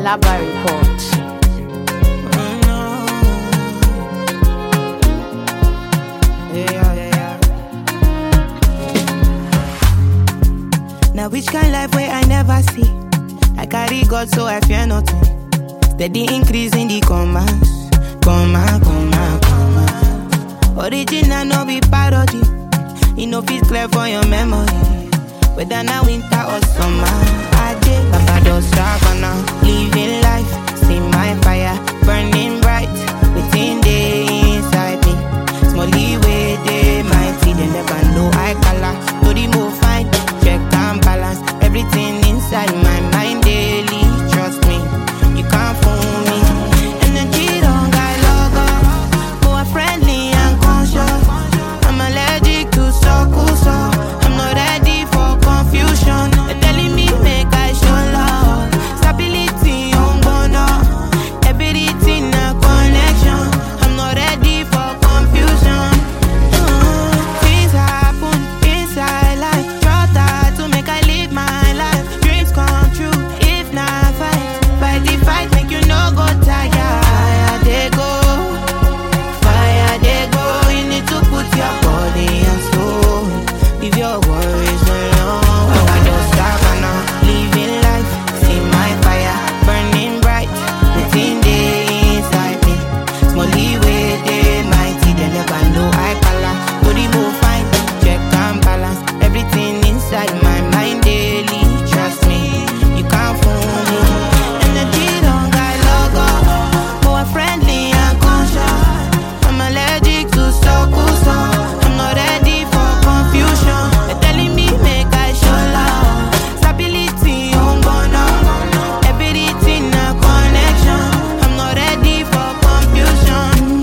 Alaba Report. Now which kind life where I never see? I carry God so I fear nothing. Steady increase in the commas. Original no be parody. You know fit clear for your memory. Whether now winter or summer, I did Baba Savannah, living life, see my fire burning bright within the inside me. Small leeway, they mighty, they never know I color. No the move fine, check and balance everything inside my mind daily. Trust me, you can't fool me. Energy don't got logo, more friendly and conscious. I'm allergic to so I'm not ready for confusion. They're telling me make I show love, stability on bono, everything a connection. I'm not ready for confusion. Things happen inside life, try to make I live my life. Dreams come true if not fight the fight, make you no go tired. Fire they go. You need to put your body and soul. Leave your worries alone. I just Savannah, living life, see my fire burning bright within the inside me. Small leeway, they mighty, they never know I color. To the move fine, check and balance everything inside my mind daily. Trust me, you can't fool me. Energy don't got logo, more friendly and conscious. I'm allergic to so I'm not ready for confusion. They're telling me make I show love, stability on bono, everything a connection. I'm not ready for confusion.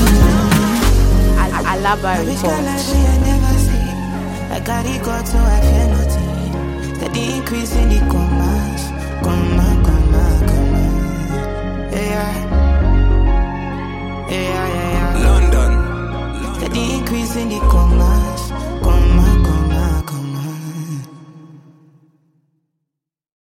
Alaba Which kind Report. life way I never see? I carry God so I fear nothing. Steady increase in the commas, comma. Yeah. London. Steady increase in the commas.